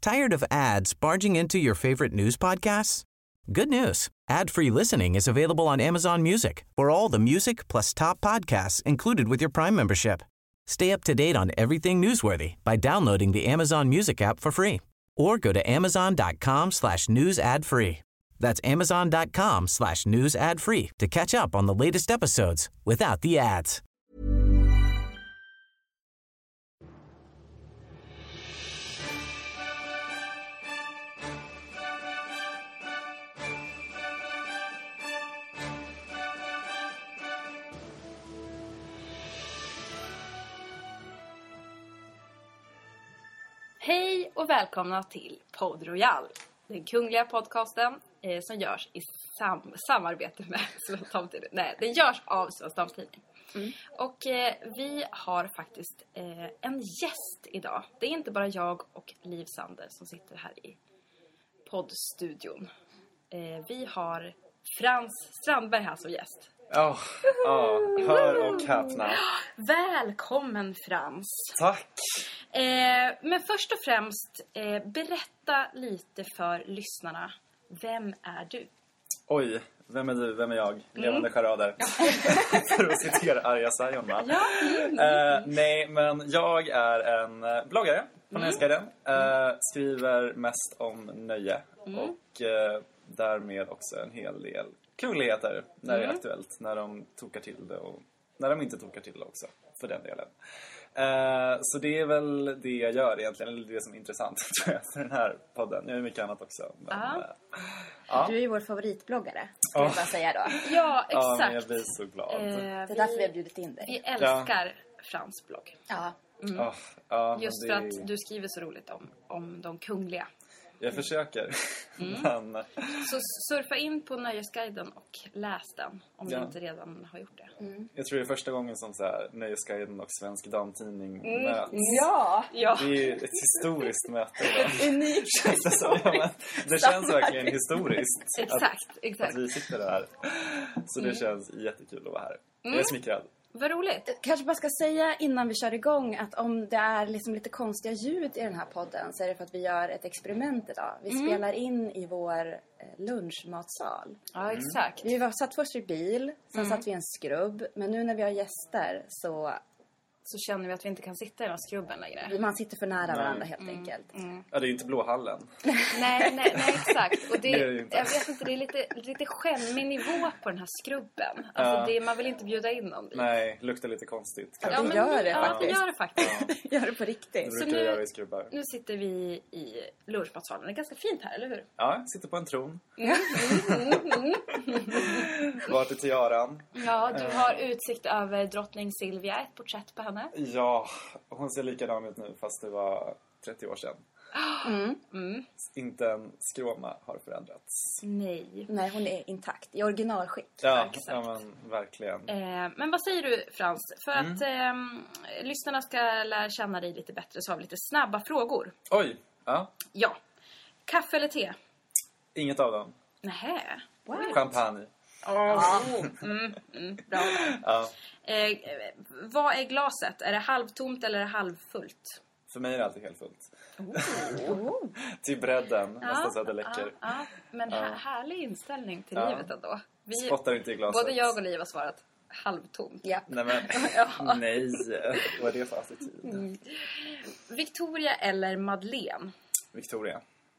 Tired of ads barging into your favorite news podcasts? Good news. Ad-free listening is available on Amazon Music for all the music plus top podcasts included with your Prime membership. Stay up to date on everything newsworthy by downloading the Amazon Music app for free or go to amazon.com/news ad free. That's amazon.com/news ad free to catch up on the latest episodes without the ads. Hej och välkomna till Podd Royal, den kungliga podcasten som görs i samarbete med Svensk Damtidning. Nej, den görs av Svensk Damtidning. Och vi har faktiskt en gäst idag. Det är inte bara jag och Liv Sander som sitter här i poddstudion. Vi har Frans Strandberg här som gäst. Hör och häpna. Välkommen Frans. Tack. Men först och främst, berätta lite för lyssnarna. Vem är du? Oj, vem är du? Vem är jag? Levande charader. För att citera Arja Saijonmaa. Nej, men jag är en bloggare på Nöjesguiden. Skriver mest om nöje. Och därmed också en hel del kungligheter när det är aktuellt. När de tokar till det och när de inte tokar till det också, för den delen. Så det är väl det jag gör egentligen, eller det som är intressant tror jag, för den här podden. Jag gör mycket annat också. Men, Du är ju vår favoritbloggare, ska jag bara säga då. Ja, exakt. Ja, men jag blir så glad. Det är därför vi har bjudit in dig. Vi älskar Frans blogg. Ja. Just för att du skriver så roligt om de kungliga. Jag försöker. Men... Så surfa in på Nöjesguiden och läs den om du inte redan har gjort det. Jag tror det är första gången som så här, Nöjesguiden och Svensk Damtidning möts. Ja. Det är ett historiskt möte. Unikt. Det känns verkligen historiskt. Exakt. Att vi sitter där. Så det känns jättekul att vara här. Jag är smickrad. Vad roligt. Kanske bara ska säga innan vi kör igång att om det är liksom lite konstiga ljud i den här podden så är det för att vi gör ett experiment idag. Vi spelar in i vår lunchmatsal. Ja, exakt. Vi var satt först i bil, sen satt vi i en skrubb. Men nu när vi har gäster så känner vi att vi inte kan sitta i den skrubben längre. man sitter för nära varandra helt enkelt. Ja, det är inte Blåhallen. Nej, exakt. Och Det är det inte. jag vet inte, det är lite skämmig nivå på den här skrubben. Alltså man vill inte bjuda in någon dit. Nej, luktar lite konstigt. Ja, det gör det faktiskt. Ja, det gör det faktiskt. Gör det på riktigt. Det brukar jag göra i skrubbar. Nu sitter vi i lunchmatsalen. Det är ganska fint här, eller hur? Ja, jag sitter på en tron. Vart är tiaran? Ja, du har utsikt över drottning Silvia, ett porträtt på henne. Ja, hon ser likadan ut nu fast det var 30 år sedan. Inte en skråma har förändrats. Nej, hon är intakt i originalskick. Ja, exakt. ja men verkligen. Men vad säger du, Frans? För att lyssnarna ska lära känna dig lite bättre så har vi lite snabba frågor. Oj, ja. Ja. Kaffe eller te? Inget av dem. Nähä. Champagne. Bra. Ja. Vad är glaset? Är det halvtomt eller är det halvfullt? För mig är det alltid helt fullt. Till bredden, nästan så att det läcker. Men härlig inställning till livet ändå. Vi spottar inte i glaset. Både jag och Liv har svarat halvtomt. Ja. Nej, men, nej. Vad är det för attityd? Victoria eller Madeleine? Victoria.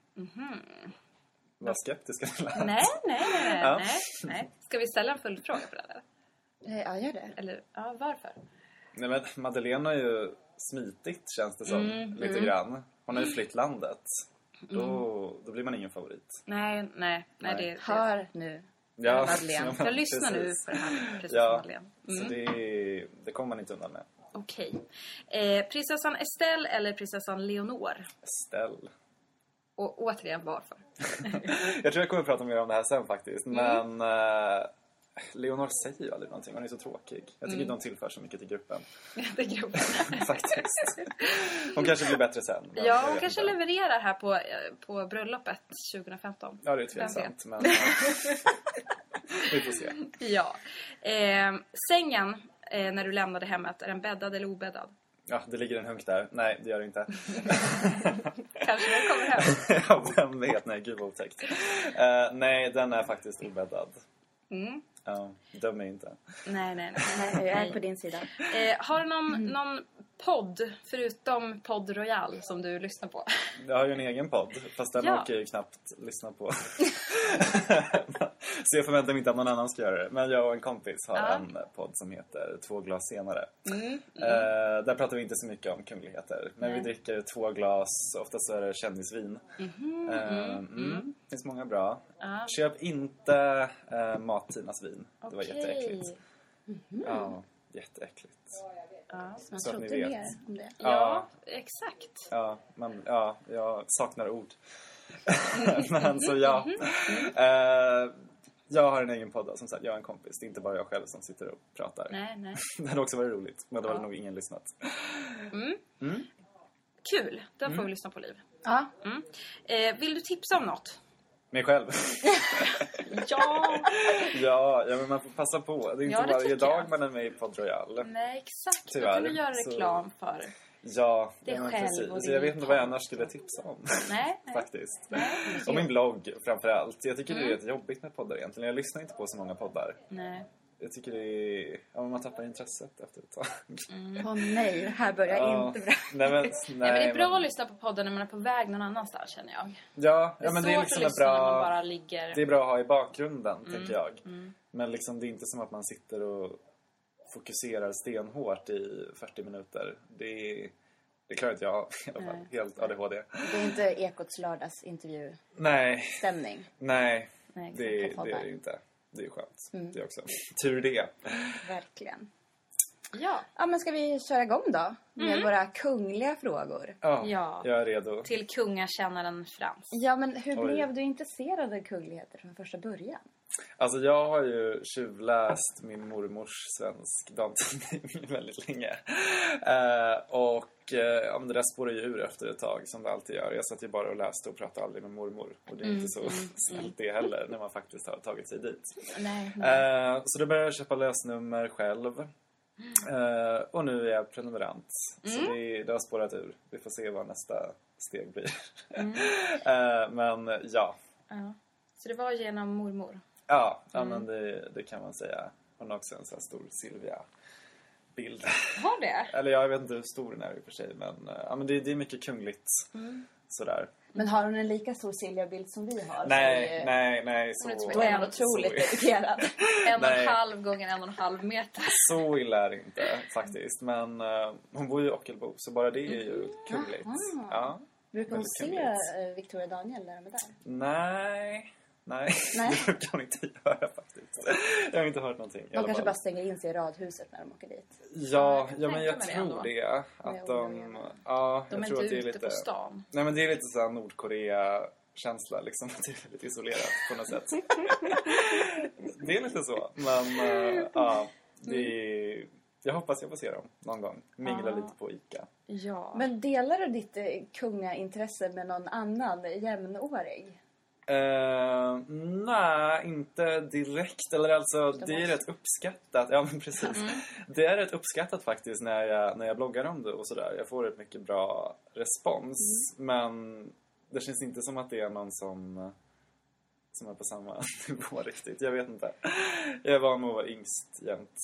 Vad skeptiska du lät. Nej. Ska vi ställa en följdfråga på det eller? Ja, gör det. Eller, varför? Nej, men Madeleine har ju smitigt, känns det som, lite grann. Hon har ju flytt landet. Då blir man ingen favorit. Nej. Det Hör nu. Ja, Madeleine. Jag lyssnar nu på det här. Precis, Madeleine. Så det kommer man inte undan med. Okej. Prinsessan Estelle eller prinsessan Leonor? Estelle. Och återigen, varför? Jag tror jag kommer att prata mer om det här sen faktiskt. Men Leonor säger ju aldrig någonting. Hon är så tråkig. Jag tycker inte hon tillför så mycket till gruppen. Det gruppen. Faktiskt. Hon kanske blir bättre sen. Ja, hon kanske levererar här på bröllopet 2015. Ja, det är tveksamt. Men vi får se. Ja. Sängen när du lämnade hemmet, är den bäddad eller obäddad? Ja, det ligger en hunk där. Nej, det gör det inte. Kanske den kommer hem. Ja, vem vet? Nej, gud vad otäckt. Nej, den är faktiskt obäddad. Ja, döm mig inte. Nej, Jag är på din sida. har du någon podd förutom Podd Royal som du lyssnar på? Jag har ju en egen podd, fast den orkar jag ju knappt lyssna på. Så jag förväntar mig inte att någon annan ska göra det. Men jag och en kompis har en podd som heter 2 glas senare. Där pratar vi inte så mycket om kungligheter. Men vi dricker 2 glas, oftast så är det kändisvin. Det finns många bra. Köp inte Mat-Tinas vin. Det var jätteäckligt. Ja, jätteäckligt. Man Så att ni trodde vet. mer om det. Ja, exakt. Ja, men jag saknar ord. Men så ja. Jag har en egen podd, som sagt. Jag har en kompis. Det är inte bara jag själv som sitter och pratar. Nej. Det hade också varit roligt. Men då hade nog ingen lyssnat. Kul, då får vi lyssna på Liv. Ja. Vill du tipsa om något? Mig själv. Ja. Ja, men man får passa på. Det är inte det varje tycker dag jag. man är med i Podd Royal. Nej, exakt. Tyvärr, Då kan du göra reklam för Ja, det men själv precis. och Så jag din vet inte vad jag podd. annars skulle tipsa om. Nej. Faktiskt. Och min blogg framförallt. Jag tycker det är rätt jobbigt med poddar egentligen. Jag lyssnar inte på så många poddar. Nej. Jag tycker det är... Ja, man tappar intresset efter ett tag. Nej, det här börjar inte bra. Nej, men Men det är bra att lyssna på podden när man är på väg någon annanstans, känner jag. Ja, men det är svårt liksom att en lyssna när man bra... bara ligger... Det är bra att ha i bakgrunden, tänker jag. Men liksom, det är inte som att man sitter och fokuserar stenhårt i 40 minuter. Det klarar inte jag i alla fall. Helt ADHD. Det är inte Ekots lördagsintervju-stämning. Nej, Nej, det exakt, är det inte. Det är skönt. Det är också. Tur det. Verkligen. Ja. Ja, men ska vi köra igång då? Med våra kungliga frågor. Ja, Ja. jag är redo. Till kungakännaren Frans. Ja, men hur blev du intresserad av kungligheter från första början? Alltså jag har ju tjuvläst min mormors svensk damtidning väldigt länge. Men det där spårar ju ur efter ett tag, som det alltid gör. Jag satt ju bara och läste och pratade aldrig med mormor. Och det är inte så snällt det heller, när man faktiskt har tagit sig dit. Nej. Så då började jag köpa lösnummer själv. Och nu är jag prenumerant. Så det har spårat ur. Vi får se vad nästa steg blir. Men ja. Så det var genom mormor? Ja, men det kan man säga. Hon har också en sån här stor Silvia-bild. Var det? Eller jag vet inte hur stor den är i och för sig. Men det är mycket kungligt. Sådär. Men har hon en lika stor Silvia-bild som vi har? Nej. Då är man otroligt dedikerad. 1,5 gånger 1,5 meter. Så illa är det inte faktiskt. Men hon bor ju i Ockelbo, så bara det är ju kungligt. Ja. Brukar hon se Victoria Daniel när de är där? Nej, det brukar hon inte göra faktiskt. Jag har inte hört någonting. De kanske bara stänger in sig i radhuset när de åker dit. Ja, men jag tänka mig tror det det. Att de är tror att inte det är ute på stan. Nej, men det är lite så här Nordkorea-känsla liksom. Det är väldigt isolerat på något sätt. Det är lite så. Men jag hoppas jag får se dem någon gång. Mingla lite på Ica. Ja. Men delar du ditt kungaintresse med någon annan jämnårig? Nej, inte direkt. Eller alltså, det är rätt uppskattat. Ja, men precis. Det är rätt uppskattat faktiskt när jag bloggar om det och sådär. Jag får ett mycket bra respons. Men det känns inte som att det är någon som är på samma nivå riktigt. Jag vet inte. Jag var med att vara yngst jämt.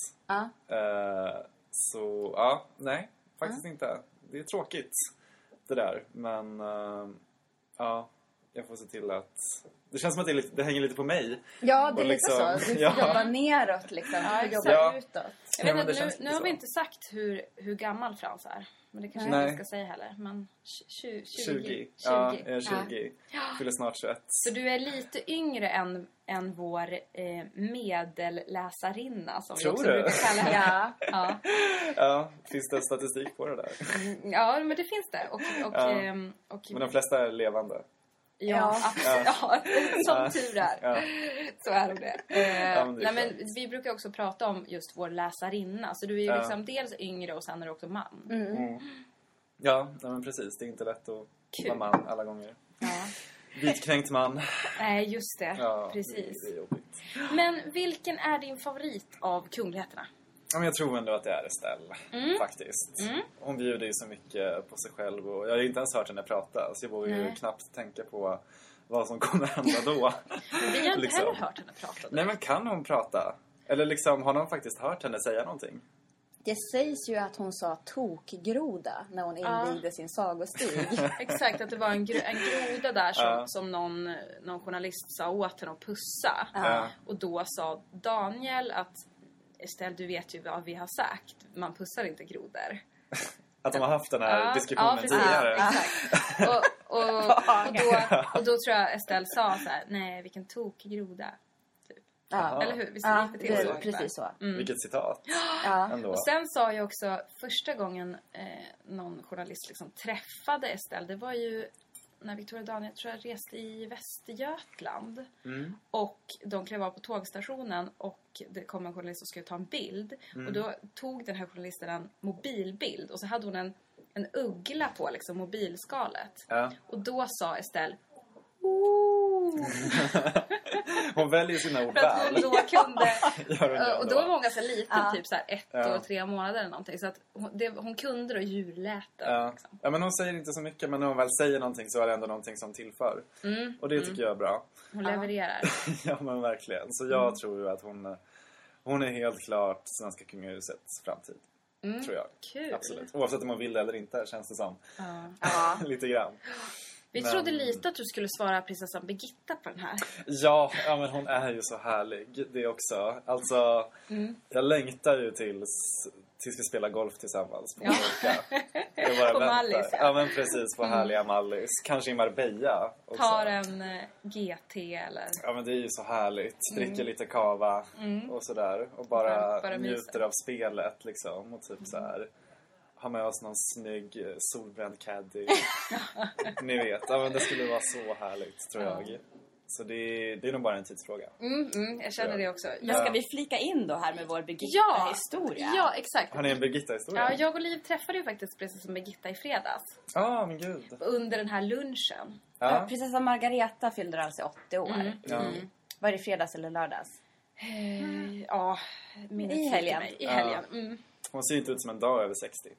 Så, nej. Faktiskt inte. Det är tråkigt, det där. Men, jag får se till att... Det känns som att det hänger lite på mig. Ja, det är liksom, lite så. Du får jobba neråt liksom. Du får jobba utåt. Jag vet inte, nu har vi inte sagt hur gammal Frans är. Men det kanske jag inte ska säga heller. Men 20. Ja, jag är 20. Fyller snart 21. Så du är lite yngre än vår medelläsarinna. Som tror vi också du? brukar kalla henne. Ja, finns det statistik på det där? Ja, men det finns det. Men de flesta är levande. Ja, absolut. Ja, som tur är. Så är det. Men vi brukar också prata om just vår läsarinna. Så du är ju liksom dels yngre och sen är du också man. Ja, men precis. Det är inte lätt att vara man alla gånger. Vitkränkt man. Nej, just det. Precis. Det är jobbigt. Men vilken är din favorit av kungligheterna? men jag tror ändå att det är Estelle, faktiskt. Hon bjuder ju så mycket på sig själv och jag har inte ens hört henne prata. Så jag vågar ju knappt tänka på vad som kommer hända då. Men vi har inte heller hört henne prata. Nej, men kan hon prata? Eller liksom, har någon faktiskt hört henne säga någonting? Det sägs ju att hon sa tokgroda när hon invigde sin sagostig. Exakt, att det var en groda där som någon journalist sa åt henne att pussa. Och då sa Daniel att Estelle, du vet ju vad vi har sagt. Man pussar inte grodor. Att de har haft den här diskussionen tidigare. Exakt. Och då tror jag Estelle sa så här: nej, vilken tokgroda. Ja. Eller hur? Visst gick det till så? Precis så. Vilket citat. Och sen sa jag också första gången någon journalist liksom träffade Estelle. Det var ju när Victoria Daniel tror jag reste i Västergötland. Och de klev av på tågstationen och det kom en journalist och skulle ta en bild. Och då tog den här journalisten en mobilbild och så hade hon en uggla på liksom mobilskalet. Och då sa Estelle: hon väljer sina ord för att hon väl. då kunde och då var hon ganska liten, typ så här 1 år 3 månader eller någonting, så att hon kunde då djurläten liksom. Ja, men hon säger inte så mycket, men när hon väl säger någonting så är det ändå någonting som tillför. Och det tycker jag är bra. Hon levererar. Ja, men verkligen. Så jag tror ju att hon är helt klart svenska kungahusets framtid. Tror jag. Kul. Absolut. Oavsett om man vill det eller inte, känns det som. Lite grann. Vi trodde lite att du skulle svara prinsessan Birgitta på den här. Ja, men hon är ju så härlig. Det också. Alltså, jag längtar ju tills vi spelar golf tillsammans på Mallorca. På Mallis, ja. Men precis, på härliga Mallis. Kanske i Marbella också. Tar en GT eller... Ja, men det är ju så härligt. Dricker lite kava och sådär. Och bara njuter av spelet liksom. Och typ så här... Ha med oss någon snygg solbränd caddy. Ni vet, ja, men det skulle vara så härligt, tror jag. Så det är nog bara en tidsfråga. Jag känner det också. Men ska vi flika in då här med vår Birgitta-historia? Ja, exakt. Har ni en Birgitta-historia? Ja, jag och Liv träffade ju faktiskt prinsessan Birgitta i fredags. Men gud. Under den här lunchen. Ja, prinsessan Margareta fyllde alltså 80 år. Var det fredags eller lördags? Ja, i helgen. I helgen. Hon ser inte ut som en dag över 60.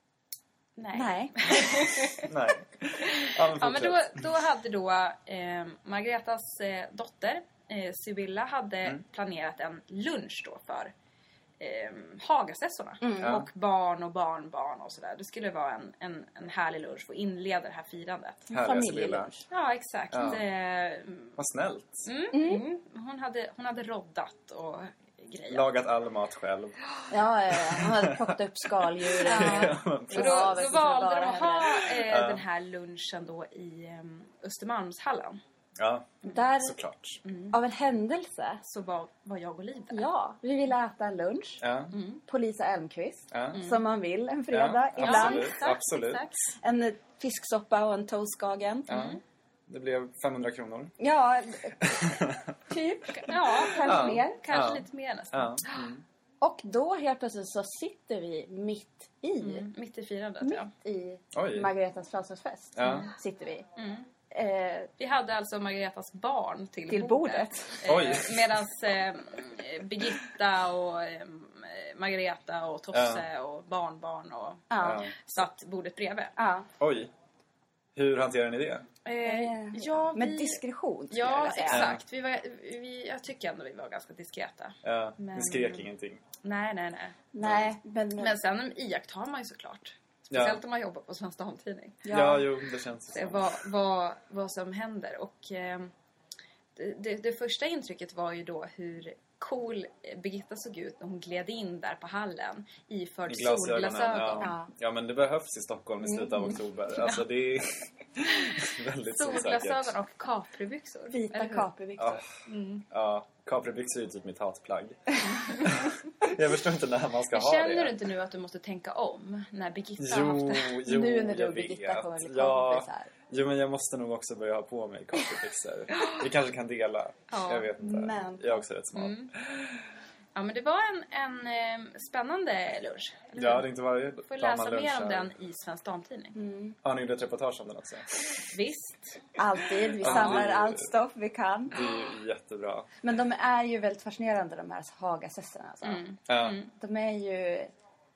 Nej. Nej. Ja, men då hade Margaretas dotter Sibylla hade planerat en lunch då för Hagasessorna och barn och barnbarn och sådär. Det skulle vara en härlig lunch för att inleda det här firandet. Familjelunch. Ja, exakt. Vad snällt. Hon hade roddat och grejer. Lagat all mat själv. Ja, hon hade plockat upp skaldjuren. Då valde de att ha den här lunchen då i Östermalmshallen. Ja, där, såklart. Av en händelse så var jag och Liv där. Ja, vi ville äta en lunch på Lisa Elmqvist. Som man vill en fredag ibland. Absolut. En fisksoppa och en toastskagen. Det blev 500 kronor. Ja, typ. Ja, kanske mer. Kanske lite mer nästan. Och då helt plötsligt så sitter vi mitt i firandet. I Margaretas födelsedagsfest. Sitter vi. Vi hade alltså Margaretas barn till bordet. Medan Birgitta och Margareta och Tosse och barnbarn och satt bordet bredvid. Oj. Hur hanterar ni det? Med diskretion. Ja, exakt. Jag tycker ändå vi var ganska diskreta. Ni skrek ingenting. Nej. Men sen iakttar man ju såklart. Speciellt om man jobbar på Svensk Damtidning. Ja, jo, det känns så. Vad som händer. Och det första intrycket var ju då hur cool Birgitta såg ut när hon gled in där på hallen iförd solglasögon. Ja, men det behövs i Stockholm i slutet av oktober. Alltså det är väldigt solglasögon och kapribyxor. Vita kapribyxor. Ja, kapribyxor är typ mitt hatplagg. Jag förstår inte när man ska ha det. Känner du inte nu att du måste tänka om när Birgitta har haft det? Jo, nu när du och Birgitta kommer bli kompisar. Jo, men jag måste nog också börja ha på mig kapribyxor. Vi kanske kan dela. Jag vet inte. Jag är också rätt smal. Ja, men det var en spännande lunch. Ja, det är inte varje Du får läsa mer om den i Svensk Damtidning. Har ni gjort ett reportage om den också? Visst. Alltid. Vi samlar allt stoff vi kan. Det är ju jättebra. Men de är ju väldigt fascinerande, de här Hagasesserna. Alltså. Ja. De är ju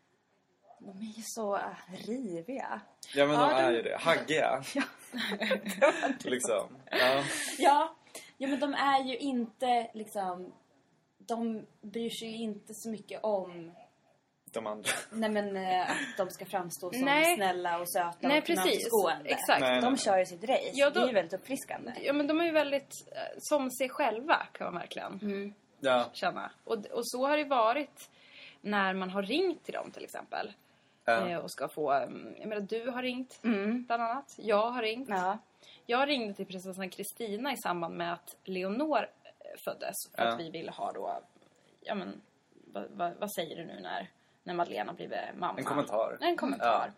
så riviga. Ja, men de är ju det. Haggiga. Ja. Liksom. Ja, men de är ju inte liksom... De bryr sig ju inte så mycket om... De andra. Nej, men att de ska framstå som Nej. snälla och söta Nej, och precis. tillmötesgående. Exakt. Nej. De kör ju sitt race. Ja, då- Det är ju väldigt uppfriskande. Ja, men de är ju väldigt som sig själva, kan man verkligen Ja. känna. Och så har det varit när man har ringt till dem till exempel. Och ska få... Jag menar, du har ringt bland annat. Jag har ringt. Ja. Jag ringde till prinsessan Kristina i samband med att Leonor föddes. För att vi ville ha då... Ja, men... Vad säger du nu när Madeleine har blivit mamma? En kommentar. En kommentar.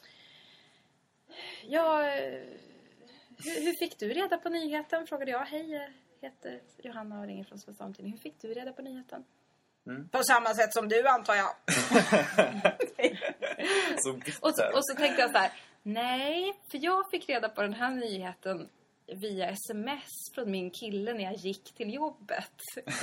Ja, hur fick du reda på nyheten? Frågade jag. Hej, jag heter Johanna och ringer från Svensk Damtidning. Hur fick du reda på nyheten? På samma sätt som du, antar jag. Så bitter. Och så tänkte jag så här. Nej, för jag fick reda på den här nyheten via sms från min kille när jag gick till jobbet.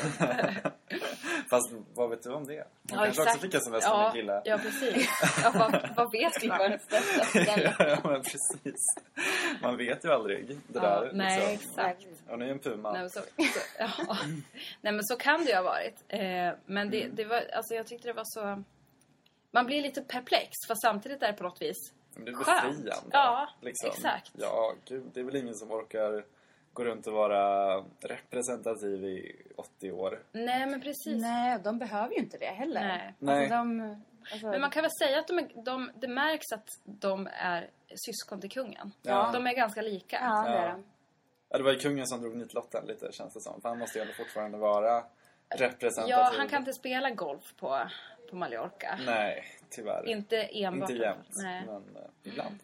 Fast vad vet du om det? Man Ja, kanske också fick sms från min kille. Ja, precis. Ja, vad vet man? Ja, men precis. Man vet ju aldrig det där. Nej, liksom. exakt. Och ni är en puma. Nej, Nej, men så kan det ju ha varit. Men det var, alltså jag tyckte det var så... Man blir lite perplex, fast samtidigt är det på något vis Men det är skönt. befriande. Ja, liksom. exakt. Ja, gud. Det är väl ingen som orkar gå runt och vara representativ i 80 år. Nej, men precis. Nej, de behöver ju inte det heller. Nej. Nej. Alltså, Men man kan väl säga att det märks att de är syskon till kungen. Ja. De är ganska lika. ja, det är Ja. de. Ja, det var ju kungen som drog nitlotten lite, känns det som. För han måste ju ändå fortfarande vara representativ. Ja, han kan inte spela golf på Mallorca. Nej, tyvärr. Inte enbart. Inte jämt, Nej. men ibland.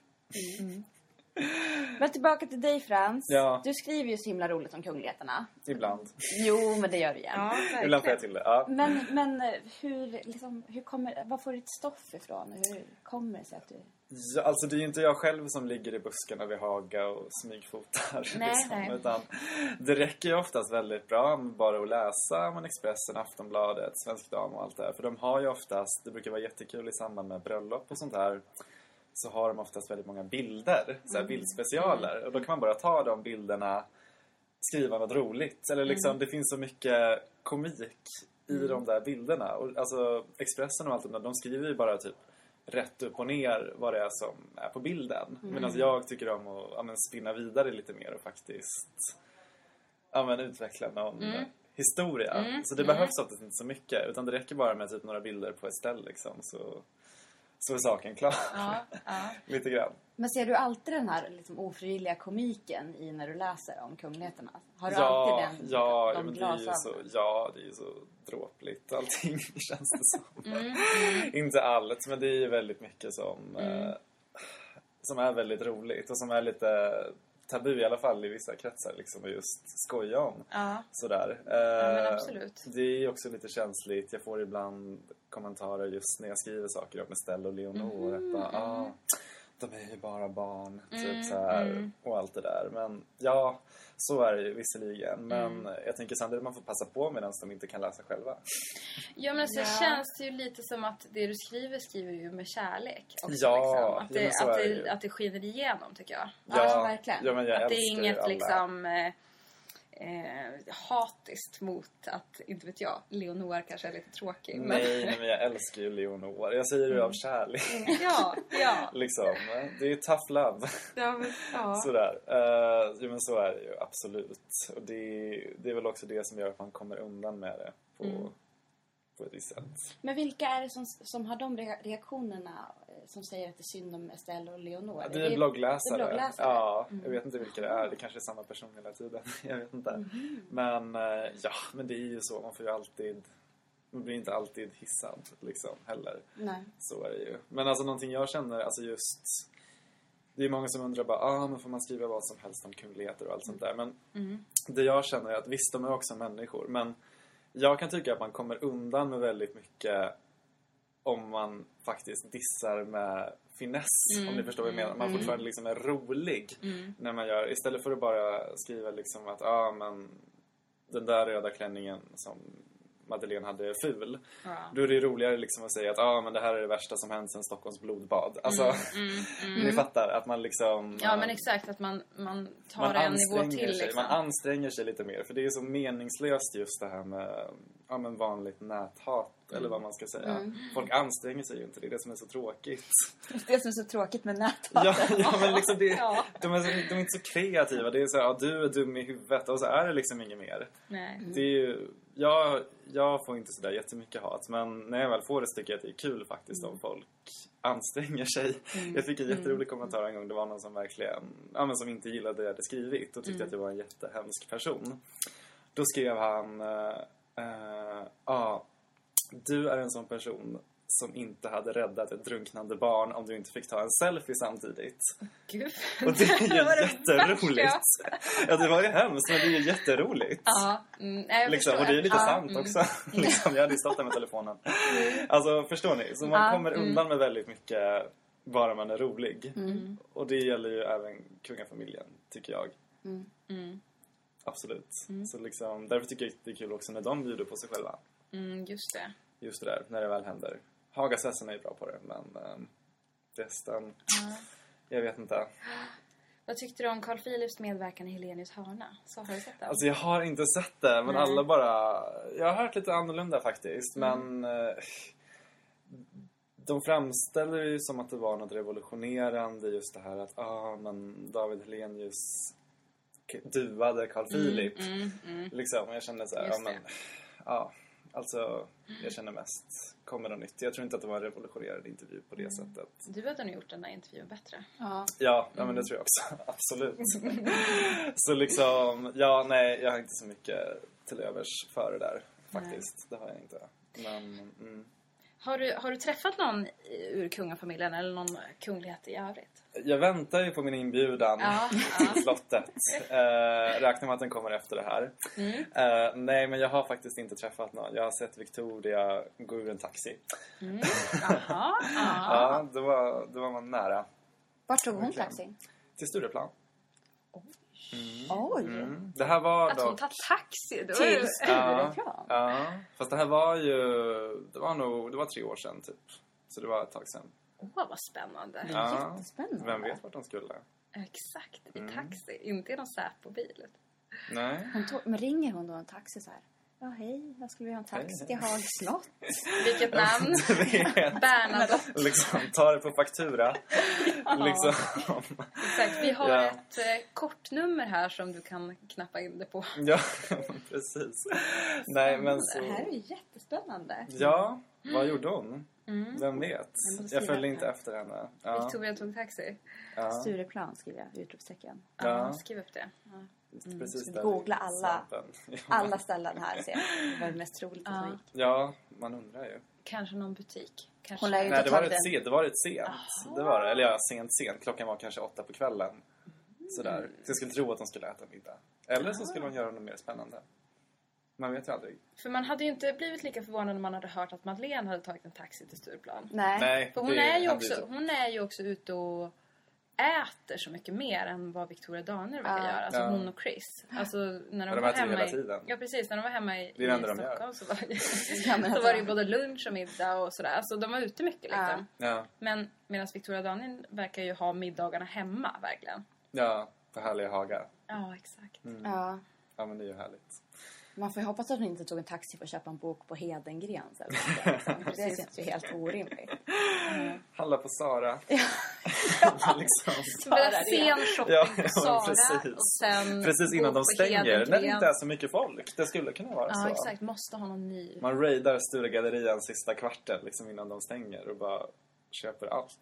Men tillbaka till dig, Frans. Ja. Du skriver ju så himla roligt om kungligheterna. Ibland. Jo, men det gör du igen. Ja, verkligen. Ibland får jag till det. Ja. Men var får du ditt stoff ifrån? Hur kommer det sig att du... Ja, alltså det är ju inte jag själv som ligger i buskarna vid Haga och smygfotar. Nej, nej. Utan det räcker ju oftast väldigt bra med bara att läsa om Expressen, Aftonbladet, Svensk Dam och allt det här. För de har ju oftast, det brukar vara jättekul i samband med bröllop och sånt här, så har de oftast väldigt många bilder, så här bildspecialer. Och då kan man bara ta de bilderna, skriva något roligt. Eller liksom, det finns så mycket komik i de där bilderna. Och alltså Expressen och allt det där, de skriver ju bara typ rätt upp och ner vad det är som är på bilden. Medan jag tycker om att spinna vidare lite mer och faktiskt utveckla någon historia. Så det behövs oftast inte så mycket, utan det räcker bara med typ några bilder på ett ställe liksom, så är saken klar. Ja. Lite grann. Men ser du alltid den här liksom ofrivilliga komiken i när du läser om kungligheterna? Har du Ja, alltid men det är ju det är ju så dråpligt allting, känns det som. Inte allt, men det är ju väldigt mycket som är väldigt roligt och som är lite tabu i alla fall i vissa kretsar liksom, att just skoja om. Ja. Sådär. Men absolut. Det är ju också lite känsligt. Jag får ibland kommentarer just när jag skriver saker om Estelle och Leonor. De är ju bara barn. Typ så här, och allt det där. Men ja, så är det ju visserligen. Men jag tänker samtidigt att man får passa på medan de inte kan läsa själva. Ja, men så känns det ju lite som att det du skriver ju med kärlek också, Ja, liksom. men så är det ju. Att det skiner igenom, tycker jag. Ja, verkligen. Ja, men jag Att det är älskar inget alla. liksom hatiskt mot att, inte vet jag, Leonor kanske är lite tråkig. Nej, men jag älskar ju Leonor. Jag säger det av kärlek. Ja. Liksom. Det är ju tough love. Ja. Sådär. Ja, men så är det ju absolut. Och det är väl också det som gör att man kommer undan med det på ett visst sätt. Men vilka är det som har de reaktionerna som säger att det är synd om Estelle och Leonor? Ja, det är bloggläsare. Det är bloggläsare. Ja, jag vet inte vilka det är. Det kanske är samma person hela tiden. Jag vet inte. Men men det är ju så. Man blir inte alltid hissad liksom heller. Nej. Så är det ju. Men alltså någonting jag känner, alltså just... Det är många som undrar bara, men får man skriva vad som helst om kungligheter och allt sånt där. Men det jag känner är att visst, de är också människor. Men jag kan tycka att man kommer undan med väldigt mycket om man faktiskt dissar med finess, om ni förstår vad jag menar. Man fortfarande liksom är rolig när man gör, istället för att bara skriva liksom att men den där röda klänningen som Madeleine hade ful. Ja. Då är det roligare liksom att säga att men det här är det värsta som hänt sedan Stockholms blodbad. Alltså, ni fattar att man liksom... Ja, men exakt. Att man tar en nivå till. Liksom. Man anstränger sig lite mer. För det är så meningslöst just det här med vanligt näthat. Eller vad man ska säga. Folk anstränger sig ju inte. Det är det som är så tråkigt. Det som är så tråkigt med näthat. Ja, men liksom det, de är inte så kreativa. Det är så du är dum i huvudet. Och så är det liksom inget mer. Nej. Det är ju... Jag får inte sådär jättemycket hat. Men när jag väl får det tycker jag att det är kul faktiskt om folk anstränger sig. Jag fick en jätterolig kommentar en gång. Det var någon som verkligen som inte gillade det jag hade skrivit. Och tyckte att jag var en jättehemsk person. Då skrev han du är en sån person som inte hade räddat ett drunknande barn om du inte fick ta en selfie samtidigt. Gud. Och det är ju jätteroligt. Ja, det var ju hemskt, men det är ju jätteroligt. Ja, liksom, och det är ju lite sant också. Liksom, jag hade stått där med telefonen. Alltså, förstår ni? Så man kommer undan med väldigt mycket bara man är rolig. Och det gäller ju även kungafamiljen, tycker jag. Absolut. Så liksom, därför tycker jag det är kul också när de bjuder på sig själva. Just det. Just det där, när det väl händer. Hagasessen är ju bra på det, men resten, jag vet inte. Vad tyckte du om Carl Philips medverkan i Helenius hörna? Så har du sett det? Alltså jag har inte sett det, men alla bara... Jag har hört lite annorlunda faktiskt, men de framställer ju som att det var något revolutionerande, just det här att men David Helenius duade Carl Philip. Liksom, jag kände så här, alltså, jag känner mest kommer något nytt. Jag tror inte att det var en revolutionerande intervju på det sättet. Du hade nog gjort den där intervjun bättre. Ja, men det tror jag också. Absolut. Så liksom, jag har inte så mycket till övers för det där. Faktiskt, det har jag inte. Men, Har du träffat någon ur kungafamiljen eller någon kunglighet i övrigt? Jag väntar ju på min inbjudan till slottet. Räknar med att den kommer efter det här. Nej, men jag har faktiskt inte träffat någon. Jag har sett Victoria gå ur en taxi. Ja, det var man nära. Vart tog hon taxin? Till Stureplan. Oj! Det här var att hon tar taxi då. Till Stureplan? Ja, fast det här var ju... Det var 3 år sedan typ. Så det var ett tag sedan. Vad spännande. Det är jättespännande. Vem vet vart de skulle? Exakt, i taxi. Inte i någon Säpo-bil. Nej. Men ringer hon då en taxi så här? Ja, hej. Jag skulle vilja ha en taxi till Hags slott. Vilket namn? Bernadotte. Liksom, ta det på faktura. Liksom. Exakt, vi har ett kortnummer här som du kan knappa in det på. Ja, precis. Nej, men så... Det här är ju jättespännande. Ja, vad gjorde hon? Vem vet? Jag följde inte efter henne. Victoria tog taxi. Stureplan skriver jag, utropstecken. Skriv upp det. Precis där. Googla alla ställen här och se. Det var det mest troligt att gick. Ja, man undrar ju. Kanske någon butik. Kanske. Nej, det var ett sent. Det var det. Eller sent. Klockan var kanske 8 på kvällen. Sådär. Så jag skulle tro att de skulle äta middag. Eller så skulle de göra något mer spännande. Man vet ju aldrig. För man hade ju inte blivit lika förvånad när man hade hört att Madeleine hade tagit en taxi till Stureplan. Nej. För hon är ju också ute och äter så mycket mer än vad Victoria Daniel verkar göra. Alltså hon och Chris. Alltså när de var hemma hela tiden. Ja, precis. När de var hemma i Stockholm så var det ju både lunch och middag och sådär. Så de var ute mycket liksom. Ja. Men medan Victoria Daniel verkar ju ha middagarna hemma, verkligen. Ja, på härliga Haga. Ja, exakt. Ja, men det är ju härligt. Man får ju hoppas att hon inte tog en taxi för att köpa en bok på Hedengrens. Det känns ju helt orimligt. Handla på Sara. Liksom. Sen shopping på Sara. Och sen precis innan de stänger. När det inte är så mycket folk. Det skulle kunna vara så. Ja, exakt. Måste ha någon ny. Man raidar Sturegallerian sista kvarten liksom innan de stänger. Och bara köper allt.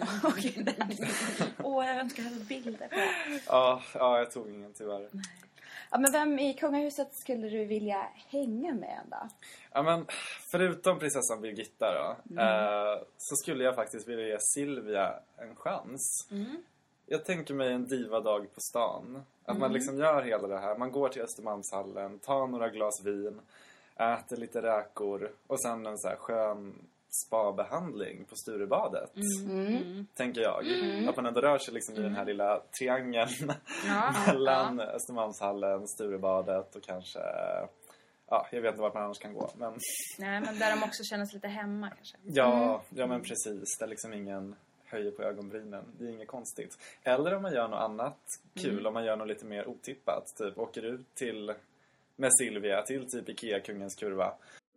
Jag önskar jag hade bilder på det. Ja, jag tog ingen tyvärr. Nej. Ja, men vem i kungahuset skulle du vilja hänga med då? Ja, men förutom prinsessan Birgitta då, så skulle jag faktiskt vilja ge Silvia en chans. Jag tänker mig en divadag på stan. Att man liksom gör hela det här. Man går till Östermalmshallen, tar några glas vin. äter lite räkor och sen en så här skön spabehandling på Sturebadet. Tänker jag. Att man ändå rör sig liksom i den här lilla triangeln mellan Östermalmshallen, Sturebadet och kanske... Ja, jag vet inte vart man annars kan gå. Men... Nej, men där de också känner sig lite hemma kanske. Ja, men precis. Det är liksom ingen höjer på ögonbrynen. Det är inget konstigt. Eller om man gör något annat kul. Om man gör något lite mer otippat. Typ åker ut med Silvia till typ Ikea Kungens Kurva.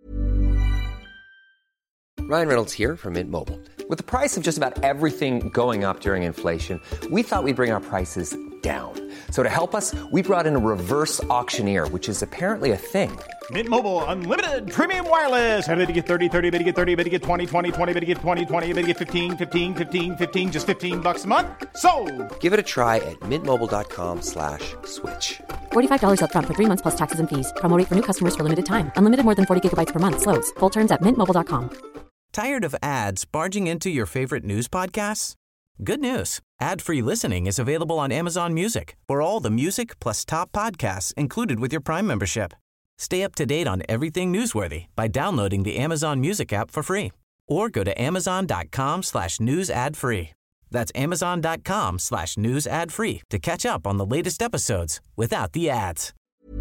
Ryan Reynolds here from Mint Mobile. With the price of just about everything going up during inflation, we thought we'd bring our prices down. So to help us, we brought in a reverse auctioneer, which is apparently a thing. Mint Mobile Unlimited Premium Wireless. How to get 30, 30, bit to get 30, bit to get 20, 20, 20, bit to get 20, 20, bit to get 15, 15, 15, 15, just $15 a month? Sold! Give it a try at mintmobile.com/switch. $45 up front for 3 months plus taxes and fees. Promo rate for new customers for limited time. Unlimited more than 40 gigabytes per month. Slows full terms at mintmobile.com. Tired of ads barging into your favorite news podcasts? Good news. Ad-free listening is available on Amazon Music for all the music plus top podcasts included with your Prime membership. Stay up to date on everything newsworthy by downloading the Amazon Music app for free or go to amazon.com/news ad free. That's amazon.com/news ad free to catch up on the latest episodes without the ads.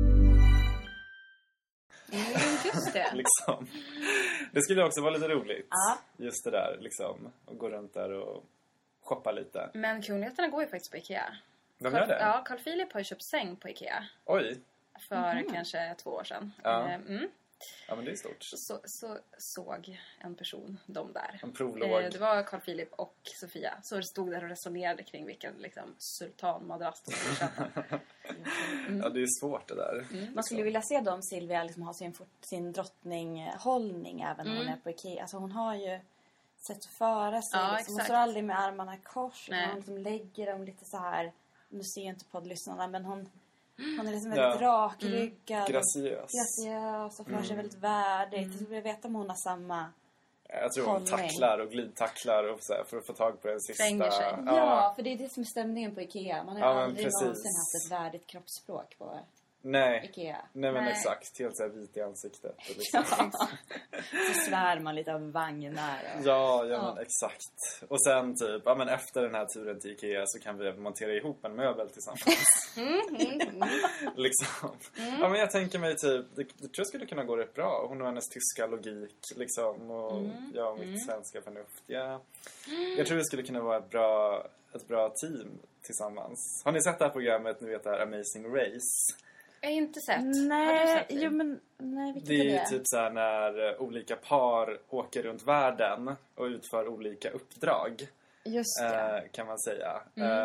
Just det. Liksom. Det skulle också vara lite roligt. Just det där, liksom. Och gå runt där och shoppa lite. Men kungligheterna går ju faktiskt på Ikea. De gör det? Ja, Carl Philip har ju köpt säng på Ikea. Oj. För kanske 2 år sedan. Ja. Ja, men det är stort. Så såg en person dem där. En provlåg. Det var Carl Philip och Sofia. Så det stod där och resonerade kring vilken liksom, sultanmadrass de skulle köpa. Ja, det är svårt det där. Man skulle vilja se dem, Silvia, liksom ha sin drottninghållning även när hon är på Ikea. Alltså hon har ju sätt att föra sig. Ja, liksom. Hon står aldrig med armarna i kors. Hon liksom lägger dem lite så här. Nu ser ju inte poddlyssnarna, men hon är liksom väldigt rakryggad. Graciös. Graciös och för sig väldigt värdigt. Jag vill veta om hon har samma... Jag tror hon tacklar och glidtacklar och så här, för att få tag på den sista. Stänger sig. Ja, för det är det som är stämningen på Ikea. Man har aldrig någonsin haft ett värdigt kroppsspråk på Ikea. Nej, men exakt. Helt så här vit i ansiktet. Liksom. Så svär man lite av vagnar. Ja, men exakt. Och sen typ, men efter den här turen till Ikea så kan vi montera ihop en möbel tillsammans. Liksom. Ja, men jag tänker mig typ, det tror jag skulle kunna gå rätt bra. Hon och hennes tyska logik liksom. Och jag och mitt svenska förnuft. Ja. Jag tror det skulle kunna vara ett bra team tillsammans. Har ni sett det här programmet, ni vet det här Amazing Race? Jag har inte sett. Nej, vilket det är ju typ så här när olika par åker runt världen och utför olika uppdrag. Just det. Kan man säga.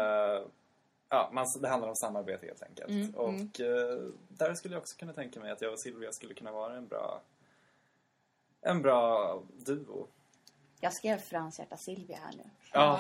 Det handlar om samarbete helt enkelt. Och där skulle jag också kunna tänka mig att jag och Silvia skulle kunna vara en bra duo. Jag skrev Frans hjärta Silvia här nu.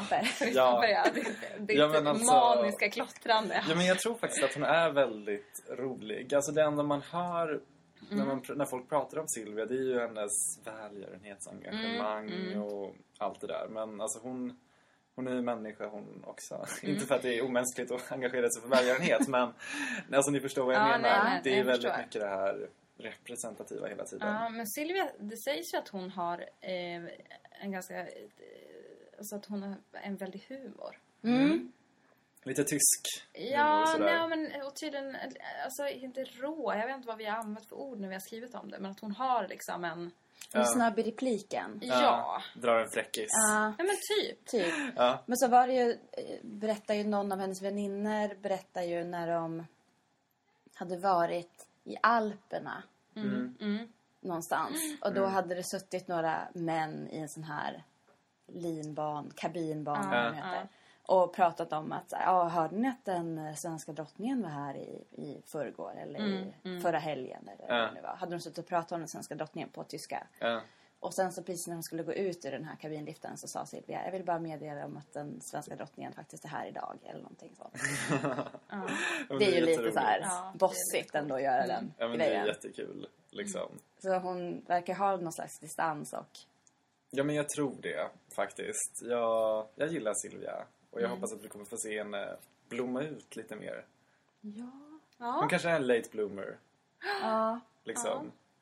Det är maniska klottrande. Ja, men jag tror faktiskt att hon är väldigt rolig. Alltså det enda man hör när folk pratar om Silvia, det är ju hennes välgörenhetsengagemang och allt det där. Men alltså hon är ju människa hon också. Inte för att det är omänskligt att engagera sig för välgörenhet, men alltså ni förstår vad jag menar. Nej, det är väldigt mycket det här representativa hela tiden. Ja, men Silvia, det sägs ju att hon har en ganska... Alltså att hon har en väldig humor. Lite tysk. Ja, nej, men och tydligen... Alltså inte rå. Jag vet inte vad vi har använt för ord när vi har skrivit om det. Men att hon har liksom en... snabb i repliken. Ja. Drar en fräckis. Ja, men typ. Ja. Men så var det ju... Berättar ju någon av hennes väninner. Berättar ju när de hade varit i Alperna. Någonstans. Och då hade det suttit några män i en sån här kabinban vad de heter. Och pratat om att, hörde ni att den svenska drottningen var här i förrgår eller i förra helgen eller vad det var. Hade de suttit och pratat om den svenska drottningen på tyska. Och sen så precis när de skulle gå ut ur den här kabinliften så sa Silvia, jag vill bara meddela om att den svenska drottningen faktiskt är här idag eller någonting sånt. Det är ju lite så här bossigt ändå att göra den men grejen. det är jättekul liksom. Så hon verkar ha någon slags distans och... Ja, men jag tror det faktiskt. Jag gillar Silvia. Och jag hoppas att vi kommer få se henne blomma ut lite mer. Ja. Hon kanske är en late bloomer. Ja. Liksom.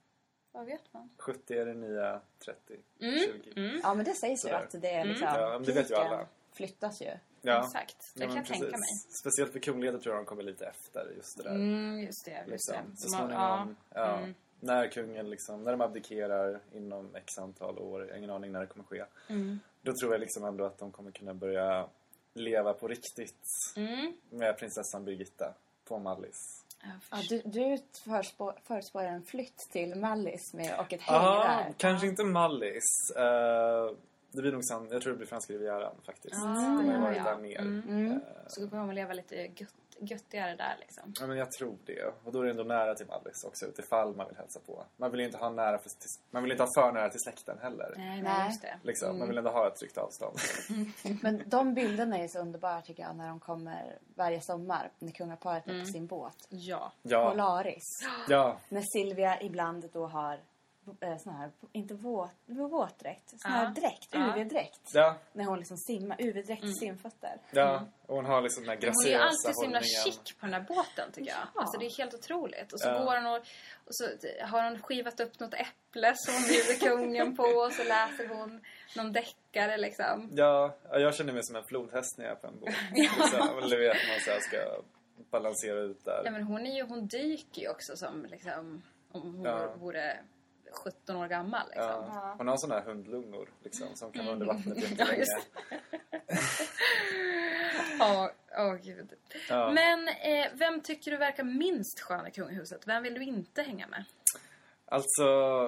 Vad vet man? 70 är det nya 30, 20. Ja, men det sägs ju att det är liksom... Ja, men det vet ju alla. Flyttas ju. Ja. Exakt, det kan jag tänka mig. Speciellt för kungligheter tror jag de kommer lite efter just det där. Just det. Liksom. Så småningom, när kungen liksom, när de abdikerar inom x antal år, jag har ingen aning när det kommer ske. Då tror jag liksom ändå att de kommer kunna börja leva på riktigt med prinsessan Birgitta på Mallis. Ja, du förutspår en flytt till Mallis och ett häng där. Kanske inte Mallis. Det blir nog jag tror det blir franska rivieran faktiskt. De har varit där mer. Så kommer de leva lite göttigare där liksom. Ja, men jag tror det. Och då är det ändå nära till Mallis också, utifall man vill hälsa på. Man vill ju inte ha man vill inte ha för nära till släkten heller. Nej, just det. Liksom. Man vill ändå ha ett tryggt avstånd. Men de bilderna är så underbara tycker jag, när de kommer varje sommar, när kungaparet är på sin båt. Ja. Polaris. Ja. När Silvia ibland då har sån här, inte våtdräkt, sån här dräkt, UV-dräkt. Ja. När hon liksom simmar, UV-dräkt och simfötter. Ja, och hon har liksom den här graciösa hållningen. Hon är alltid så himla hållningen. chic på den här båten tycker jag. Alltså det är helt otroligt. Och så går hon och så har hon skivat upp något äpple som hon bjuder kungen på. Och så läser hon någon deckare liksom. Ja, jag känner mig som en flodhäst när jag är på en båt. Liksom, eller vet man så här ska balansera ut där. Ja, men hon dyker ju också som liksom, om hon vore 17 år gammal liksom. Ja. Hon har såna här hundlungor liksom, som kan vara under vattnet jättelänge. Gud. Ja. Men vem tycker du verkar minst skön i kungahuset? Vem vill du inte hänga med? Alltså,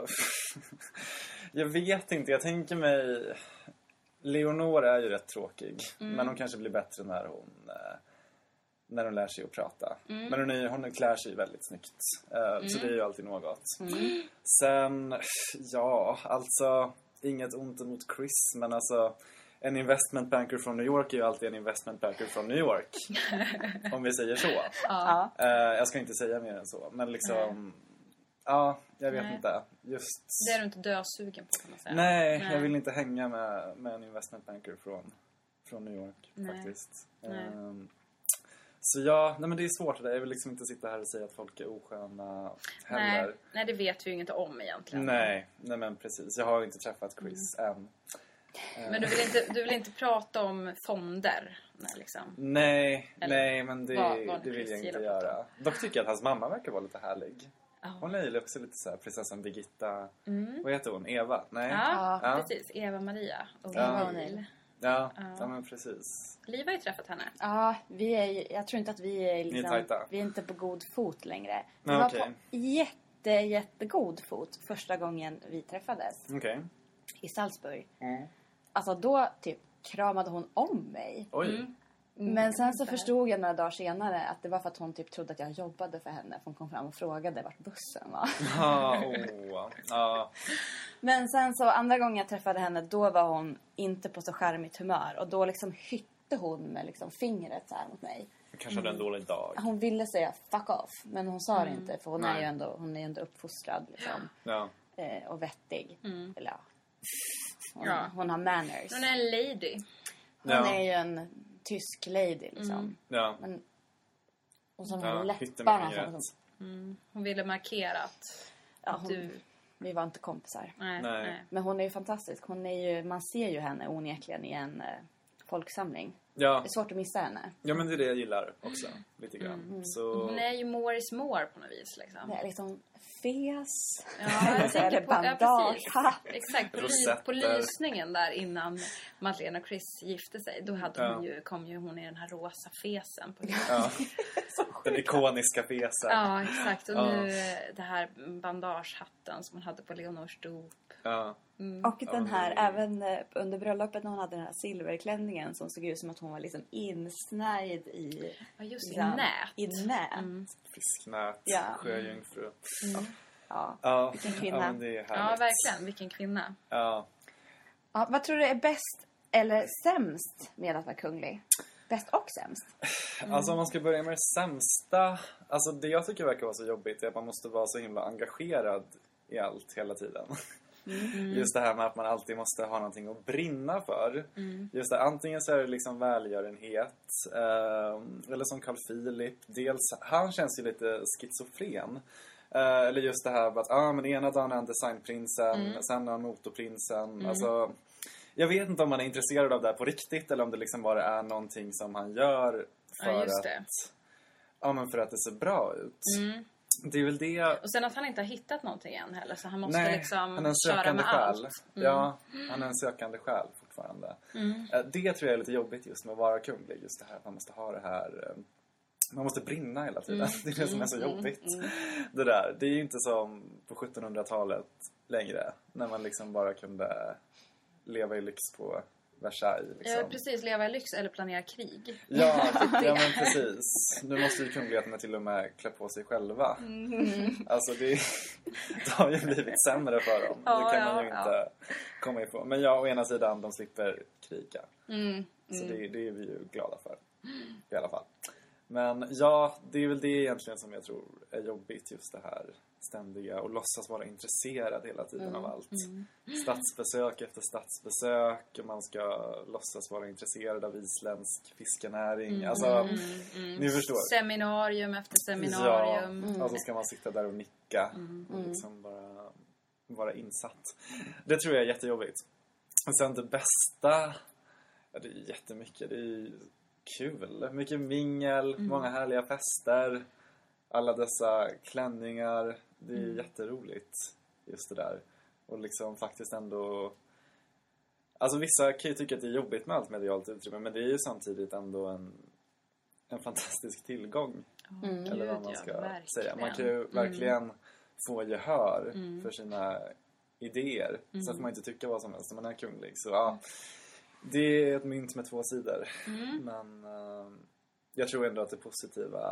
jag vet inte. Jag tänker mig... Leonor är ju rätt tråkig. Men hon kanske blir bättre när hon lär sig att prata. Men hon klär sig väldigt snyggt. Så det är ju alltid något. Sen, alltså... Inget ont emot Chris, men alltså... En investment banker från New York är ju alltid en investment banker från New York. Om vi säger så. Jag ska inte säga mer än så. Men liksom... Ja, jag vet inte. Just... Det är du inte dösugen på kan man säga. Nej, jag vill inte hänga med en investment banker från New York faktiskt. Så men det är svårt det där. Jag vill liksom inte sitta här och säga att folk är osköna heller. Nej, det vet vi ju inte om egentligen. Nej men precis. Jag har inte träffat Chris än. Men du vill inte prata om fonder? Nej, men det vill jag inte göra. Dock tycker jag att hans mamma verkar vara lite härlig. Hon är ju också lite så här prinsessan Birgitta. Vad heter hon? Eva? Nej. Ja, precis. Eva Maria och Neil. Ja, men precis. Liv har ju träffat henne. Ja, jag tror inte att vi är liksom, vi är inte på god fot längre. Vi var på jättegod fot första gången vi träffades. I Salzburg. Alltså då typ kramade hon om mig. Oj. Men sen så förstod jag några dagar senare att det var för att hon typ trodde att jag jobbade för henne. För hon kom fram och frågade vart bussen var. Men sen så andra gången jag träffade henne, då var hon inte på så charmigt humör. Och då liksom hytte hon med liksom fingret så här mot mig. Kanske hade en dålig dag. Hon ville säga fuck off, men hon sa det inte. För hon är ju ändå uppfostrad liksom. Och vettig. Eller hon har manners. Hon är en lady. Hon är ju en tysk lady liksom. Men, och så har läpparna. Hon ville markera att vi var inte kompisar. Nej. Men hon är ju fantastisk. Man ser ju henne onekligen i en folksamling. Ja. Det är svårt att missa henne. Ja, men det är det jag gillar också. Lite grann. Så... Hon är ju more is more på något vis. Liksom. Det är liksom fes. Ja, är det bandage. Ja, exakt. På lysningen där innan Madeleine och Chris gifte sig. Då kom ju hon i den här rosa fesen. På den ikoniska fesen. Ja, exakt. Och nu det här bandagehatten som hon hade på Leonors dop. Ja. Och den här, även under bröllopet när hon hade den här silverklänningen som såg ut som att hon var liksom insnärjd i... Ja, just liksom, i nät. Fisknät, sjöjungfru. Vilken kvinna. Ja, det är ja, verkligen. Vilken kvinna. Ja. Vad tror du är bäst eller sämst med att vara kunglig? Bäst och sämst? Alltså om man ska börja med det sämsta. Alltså det jag tycker verkar vara så jobbigt är att man måste vara så himla engagerad i allt hela tiden. Just det här med att man alltid måste ha någonting att brinna för. Just det, antingen så är det liksom välgörenhet eller som Carl Philip. Dels, han känns ju lite schizofren. Eller just det här att men ena dagen är han designprinsen, sen är han motorprinsen. Alltså, jag vet inte om man är intresserad av det här på riktigt eller om det liksom bara är någonting som han gör för men för att det ser bra ut. Det är väl det. Och sen att han inte har hittat någonting än heller, så han måste han är en köra med själ. allt. Ja, han är en sökande själ fortfarande. Det tror jag är lite jobbigt just med att vara kunglig. Just det här, man måste ha det här. Man måste brinna hela tiden. Det är det som är så jobbigt. Det där. Det är ju inte som på 1700-talet längre. När man liksom bara kunde leva i lyx på Versailles. Liksom. Ja, precis. Leva i lyx eller planera krig. Ja, men precis. Nu måste ju kungligheterna till och med klä på sig själva. Alltså det har ju blivit sämre för dem. Det kan man ju inte komma ifrån. Men å ena sidan, de slipper kriga. Så det är vi ju glada för. I alla fall. Men ja, det är väl det egentligen som jag tror är jobbigt, just det här ständiga och låtsas vara intresserad hela tiden av allt. Statsbesök efter statsbesök, och man ska låtsas vara intresserad av isländsk fiskenäring. Alltså, ni förstår. Seminarium efter seminarium. Ja, alltså ska man sitta där och nicka och liksom bara vara insatt. Det tror jag är jättejobbigt. Och sen det bästa, det är jättemycket, det är kul. Mycket mingel, många härliga fester. Alla dessa klänningar. Det är jätteroligt just det där. Och liksom faktiskt ändå... Alltså vissa kan ju tycka att det är jobbigt med allt medialt utrymme. Men det är ju samtidigt ändå en fantastisk tillgång. Eller vad man ska säga. Man kan ju verkligen få gehör för sina idéer. Så får man inte tycka vad som helst när man är kunglig. Så ja... Det är ett mynt med två sidor. Men jag tror ändå att det positiva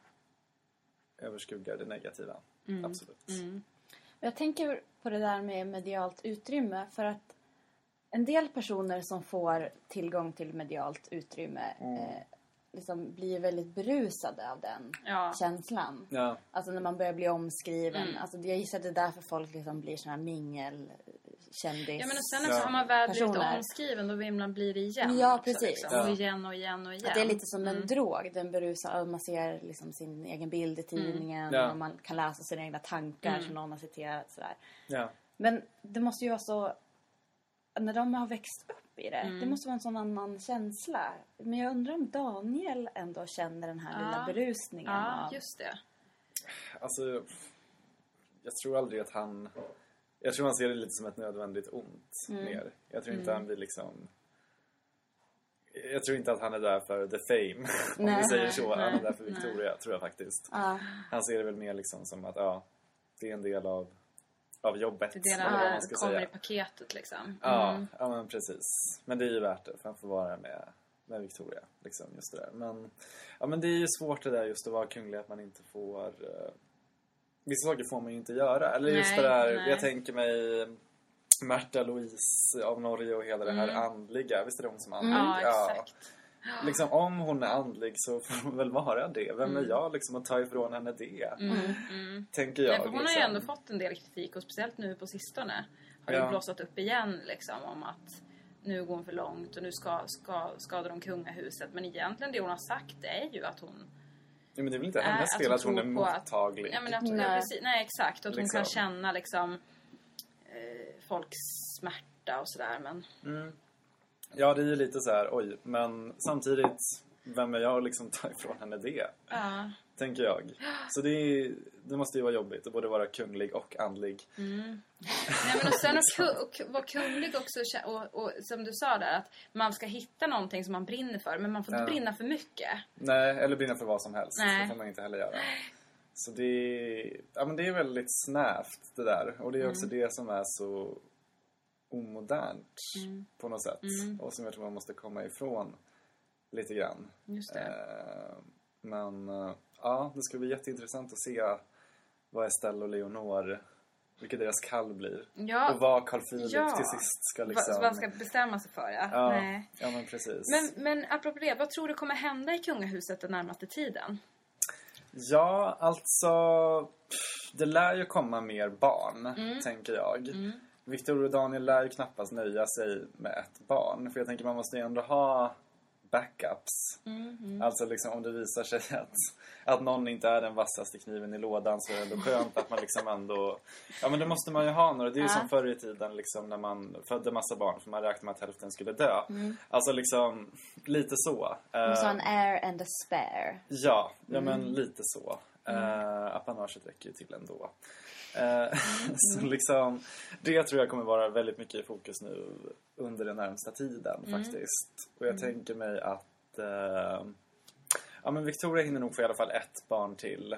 överskuggar det negativa. Absolut. Jag tänker på det där med medialt utrymme. För att en del personer som får tillgång till medialt utrymme liksom blir väldigt berusade av den känslan. Ja. Alltså när man börjar bli omskriven. Alltså jag gissar att det är därför folk liksom blir såna här mingelkändis. Ja, men sen också har man väl blivit omskriven, då vill man bli det igen. Ja, också, precis. Liksom. Och igen och igen och igen. Att det är lite som en drog. Den berusar, man ser liksom sin egen bild i tidningen. Och man kan läsa sina egna tankar som någon har citerat. Sådär. Ja. Men det måste ju vara så... När de har växt upp i det. Det måste vara en sån annan känsla. Men jag undrar om Daniel ändå känner den här lilla berusningen. Ja, just det. Alltså, jag tror aldrig att han... Jag tror han ser det lite som ett nödvändigt ont mer. Jag tror inte han blir liksom... Jag tror inte att han är där för the fame. Om vi säger så. Han är där för Victoria, tror jag faktiskt. Han ser det väl mer liksom som att det är en del av jobbet. Det är det han kommer i paketet liksom. Ja, men precis. Men det är ju värt det, för han får vara med Victoria. Liksom, just det där. Men det är ju svårt det där just att vara kunglig, att man inte får... Vissa saker får man ju inte göra. Eller just det där, jag tänker mig Märta Louise av Norge och hela det här andliga. Visst är det hon som är andlig? Ja, exakt. Liksom, om hon är andlig så får hon väl vara det. Vem är jag liksom att ta ifrån henne det? Tänker jag. Nej, för hon har ju ändå fått en del kritik, och speciellt nu på sistone har det blossat upp igen liksom, om att nu går hon för långt och nu skadar de kungahuset. Men egentligen det hon har sagt är ju att hon... Ja, men det är väl inte hennes fel att hon är mottaglig. Ja, men att nej, exakt. Att hon kan känna liksom folks smärta och sådär. Men... Ja, det är ju lite så här, oj. Men samtidigt, vem är jag liksom ta ifrån henne det? Tänker jag. Så det måste ju vara jobbigt att både vara kunglig och andlig. Nej, men och sen att vara kunglig också, och som du sa där, att man ska hitta någonting som man brinner för, men man får inte brinna för mycket. Nej, eller brinna för vad som helst. Det får man inte heller göra. Så det är väldigt snävt det där. Och det är också det som är så omodernt på något sätt. Och som jag tror man måste komma ifrån lite grann. Just det. Men det ska bli jätteintressant att se vad Estelle och Leonor, vilket deras kall blir. Ja. Och vad Carl Philip till sist ska liksom... Vad ska bestämma sig för, ja, men precis. Men apropå det, vad tror du kommer hända i kungahuset den närmaste tiden? Ja, alltså... Det lär ju komma mer barn, tänker jag. Victor och Daniel lär ju knappast nöja sig med ett barn. För jag tänker man måste ju ändå ha backups. Alltså liksom om det visar sig att någon inte är den vassaste kniven i lådan, så är det ändå skönt att man liksom ändå... Ja, men det måste man ju ha några. Det är ju som förr i tiden liksom, när man födde massa barn, för man räknade med att hälften skulle dö. Alltså liksom lite så. Så en heir and a spare. Ja, men lite så. Apanaget räcker ju till ändå. Så liksom, det tror jag kommer vara väldigt mycket i fokus nu under den närmsta tiden faktiskt. Och jag tänker mig att men Victoria hinner nog få i alla fall ett barn till.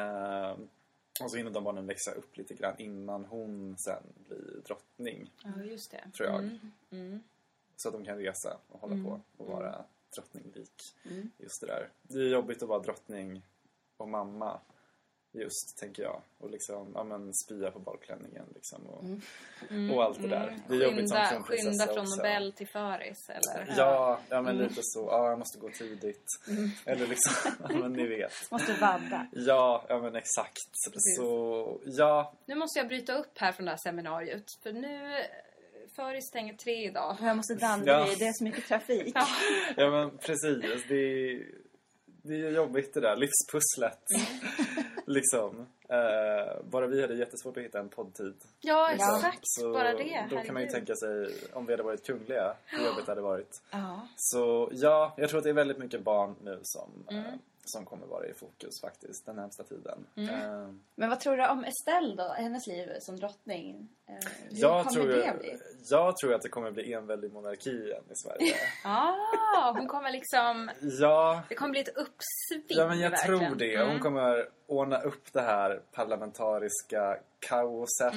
Och så hinner de barnen växa upp lite grann innan hon sen blir drottning. Ja, just det. Tror jag. Så att de kan resa och hålla på och vara drottninglik. Just det där. Det är jobbigt att vara drottning och mamma. Just, tänker jag. Och liksom, spya på balklänningen liksom. Och allt det där. Det är jobbigt som kronprinsessa skynda från också. Nobel till Föris, eller? Ja, men lite så. Ja, jag måste gå tidigt. Eller liksom, men ni vet. Måste vadda. Ja, men exakt. Så, ja. Nu måste jag bryta upp här från det här seminariet. För nu... Föris stänger 3 idag. Jag måste vandra i. Det är så mycket trafik. Ja, men precis. Det är jobbigt det där. Livspusslet. Liksom. Bara vi hade jättesvårt att hitta en poddtid. Ja, exakt. Så bara det. då kan man ju tänka sig, om vi hade varit kungliga, hur jobbigt det hade varit. Ja. Så ja, jag tror att det är väldigt mycket barn nu som kommer vara i fokus faktiskt den närmsta tiden. Men vad tror du om Estelle då? Hennes liv som drottning. Hur kommer det bli? Jag tror att det kommer bli en väldig monarki igen i Sverige. Hon kommer liksom... Ja. Det kommer bli ett uppsving. Ja, men jag verkligen. tror det. Hon kommer ordna upp det här parlamentariska kaoset.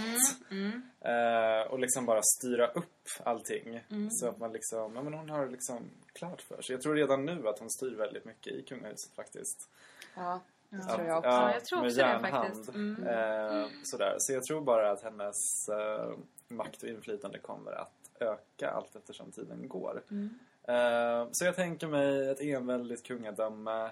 Och liksom bara styra upp allting. Så att man liksom... Ja, men hon har liksom klart för sig. Jag tror redan nu att hon styr väldigt mycket i kungahuset faktiskt. Ja, det tror jag också. Ja, jag tror också det faktiskt. Sådär. Så jag tror bara att hennes makt och inflytande kommer att öka allt eftersom tiden går. Så jag tänker mig ett enväldigt kungadöme.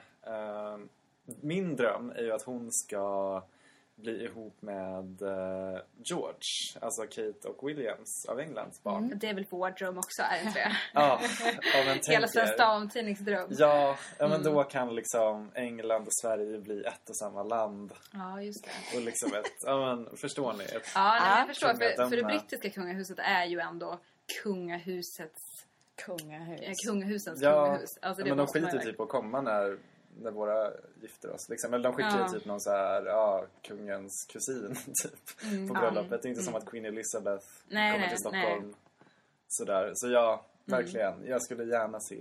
Min dröm är ju att hon ska bli ihop med George, alltså Kate och Williams av Englands barn. Det är väl vår dröm också, är det inte det? Ja, men hela Svenska Damtidningsdröm. Ja, men då kan liksom England och Sverige bli ett och samma land. Ja, just det. Och liksom förstår ni? Jag förstår. För det brittiska kungahuset är ju ändå kungahusets kungahus. Alltså, det men de skiter typ att komma när våra gifter oss liksom. Eller de skickar ju typ någon så här kungens kusin typ på bröllopet. Det är inte som att Queen Elizabeth kommer till Stockholm. Sådär. Så ja, verkligen. Jag skulle gärna se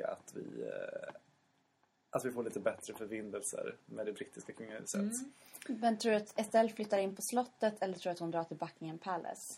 att vi får lite bättre förbindelser med det brittiska kungahuset. Men tror du att Estelle flyttar in på slottet eller tror du att hon drar till Buckingham Palace?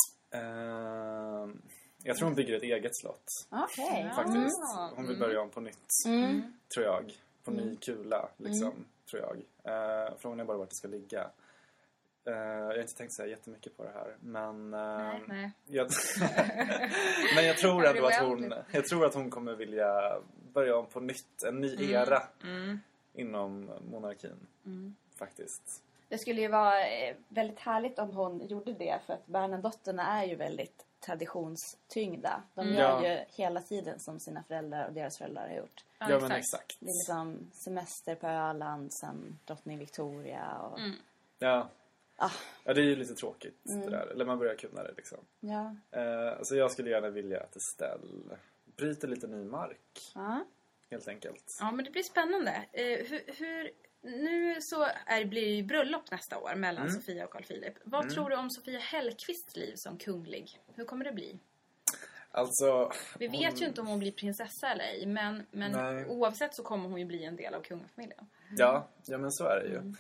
Jag tror hon bygger ett eget slott. Okej. Faktiskt. Hon vill börja om på nytt. Tror jag. På ny kula, liksom. Tror jag. Frågan är bara vart det ska ligga. Jag har inte tänkt säga jättemycket på det här. Men... nej. Men jag tror ändå att hon kommer vilja börja om på nytt. En ny era inom monarkin. Faktiskt. Det skulle ju vara väldigt härligt om hon gjorde det. För att Bernadotterna är ju väldigt traditionstyngda. De gör ju hela tiden som sina föräldrar och deras föräldrar har gjort. Ja, men exakt. Det är liksom semester på Öland, sen drottning Victoria och... Ja, det är ju lite tråkigt det där. Eller man börjar kunna det liksom. Ja. Så jag skulle gärna vilja att Estelle bryter lite ny mark. Helt enkelt. Ja, men det blir spännande. Nu så blir det ju bröllop nästa år mellan Sofia och Carl Philip. Vad tror du om Sofia Hellqvists liv som kunglig? Hur kommer det bli? Alltså... Vi vet ju inte om hon blir prinsessa eller ej. Men oavsett så kommer hon ju bli en del av kungafamiljen. Ja, men så är det ju.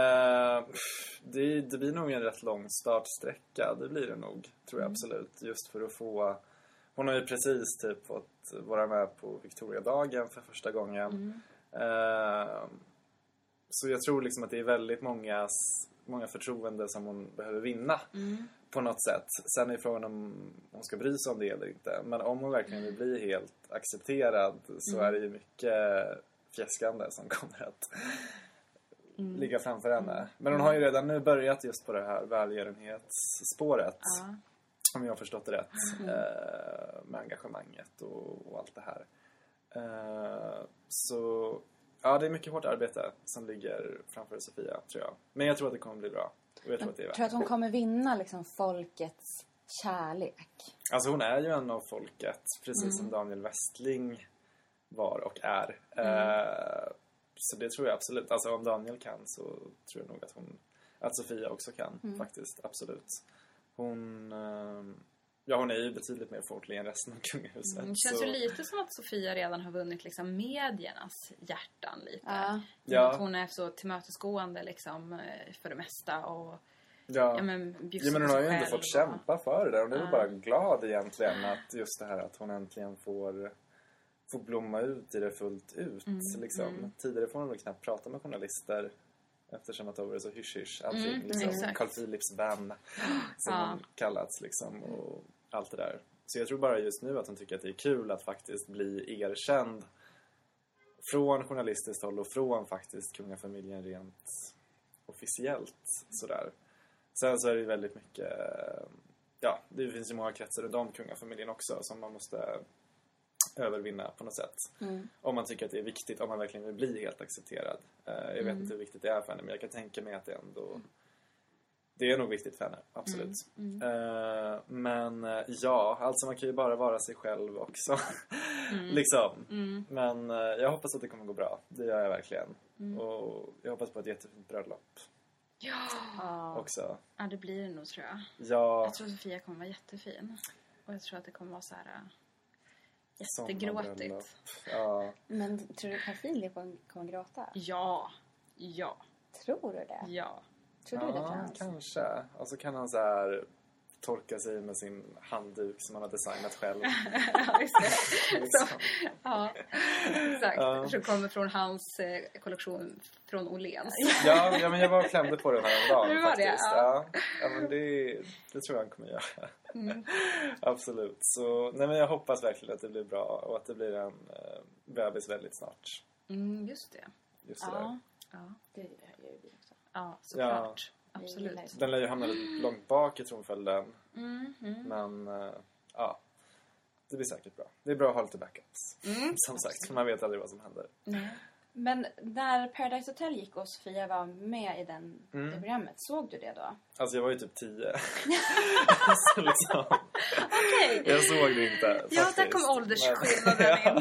Det blir nog en rätt lång startsträcka. Det blir det nog, tror jag absolut. Just för att få... Hon har ju precis typ fått vara med på Victoriadagen för första gången. Så jag tror liksom att det är väldigt många förtroende som hon behöver vinna på något sätt. Sen är frågan om hon ska bry sig om det eller inte. Men om hon verkligen vill bli helt accepterad så är det ju mycket fjäskande som kommer att ligga framför henne. Men hon har ju redan nu börjat just på det här välgörenhetsspåret. Om jag har förstått det rätt. Med engagemanget och allt det här. Så ja, det är mycket hårt arbete som ligger framför Sofia, tror jag. Men jag tror att det kommer bli bra. Och jag tror att det är värt. Tror att hon kommer vinna liksom folkets kärlek? Alltså hon är ju en av folket, precis som Daniel Westling var och är. Så det tror jag absolut. Alltså om Daniel kan så tror jag nog att Sofia också kan, faktiskt. Absolut. Hon är ju betydligt mer folklig än resten av kungahuset. Det känns ju lite som att Sofia redan har vunnit liksom mediernas hjärtan lite. Ja. Att hon är så tillmötesgående liksom för det mesta och men hon har ju inte fått kämpa för det. Hon är väl bara glad egentligen att just det här att hon äntligen får blomma ut i det fullt ut. Liksom. Tidigare får hon väl knappt prata med journalister eftersom att det var så hysch-hysch. Allting, liksom. Carl Philips vän som hon kallats liksom, och allt det där. Så jag tror bara just nu att hon tycker att det är kul att faktiskt bli erkänd från journalistiskt håll och från faktiskt kungafamiljen rent officiellt sådär. Sen så är det ju väldigt mycket, det finns ju många kretsar runt om kungafamiljen också som man måste övervinna på något sätt. Om man tycker att det är viktigt, om man verkligen vill bli helt accepterad. Jag vet inte hur viktigt det är för henne, men jag kan tänka mig att det är nog viktigt för henne, absolut. Men alltså man kan ju bara vara sig själv också. liksom. Men jag hoppas att det kommer gå bra. Det gör jag verkligen. Och jag hoppas på ett jättefint bröllop. Ja. Också. Ja, det blir det nog, tror jag. Ja. Jag tror Sofia kommer vara jättefin. Och jag tror att det kommer vara så här jättegråtigt. Ja. Men tror du Carl Philip kommer gråta? Ja. Tror du det? Ja. Tror du det, Frans? Kanske. Och så kan han så här torka sig med sin handduk som han har designat själv. Ja, just det. Så, exakt. Så kommer från hans kollektion från Åhléns. Ja, men jag var och klämde på den här dagen faktiskt. Det? Ja, men det tror jag han kommer göra. Absolut. Så nej, men jag hoppas verkligen att det blir bra och att det blir en bebis väldigt snart. Just det. Just det där. Ja, det gör vi också. Ja, såklart. Absolut. Den lär ju hamna lite långt bak i tronföljden. Men det blir säkert bra. Det är bra att ha lite backups. Som sagt, för man vet aldrig vad som händer. Men när Paradise Hotel gick och Sofia var med i det programmet, såg du det då? Alltså jag var ju typ 10. Okej. Jag såg det inte. Ja, där kom åldersskillnaden in.